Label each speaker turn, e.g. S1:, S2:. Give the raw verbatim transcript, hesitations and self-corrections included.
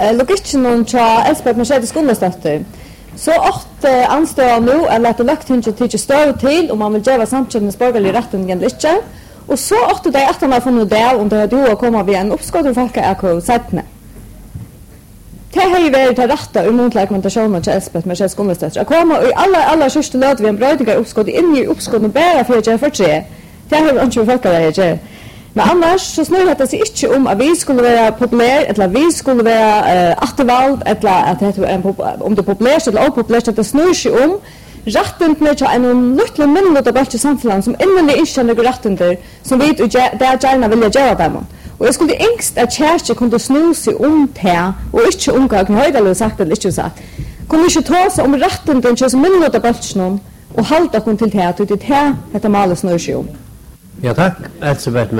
S1: uh, logikken til Elspeth Mercedes Gunnestøtter, så åtte anstår nå er lagt lagt hinget til større til om man vil gjøre samkjønnes borgerlige retten eller ikke. Og så åtte de at han har funnet det om det hadde jo å komme ved en oppskått og folk er på settene. Det har jo vært til rette i muntlig argumentasjonen til Elspeth Mercedes Gunnestøtter. Jeg kommer i alle, alle sørste løte ved en brøydinger oppskått inn i oppskått og bare for å gjøre for tre. Det har jo ikke folk er det. Men annars så snur det seg ikke om at vi skulle være populære, eller at vi skulle være uh, attervalgt, eller at det er om det er populært eller opopulært, at det snur seg om retten til en lykkelig minnet av alt i samfunnet som innvendig innkjenner retten til, som vi det gjerne vilja gjøre dem. Og jeg skulle yngst at kjæreste kunne snu seg om det, og ikke omgang, høyde eller sagt eller ikke sagt. Kunne ikke ta seg om retten til som minnet av alt og holde dere til det, at det er det dette malet snur seg om.
S2: Ja, takk, Elspeth.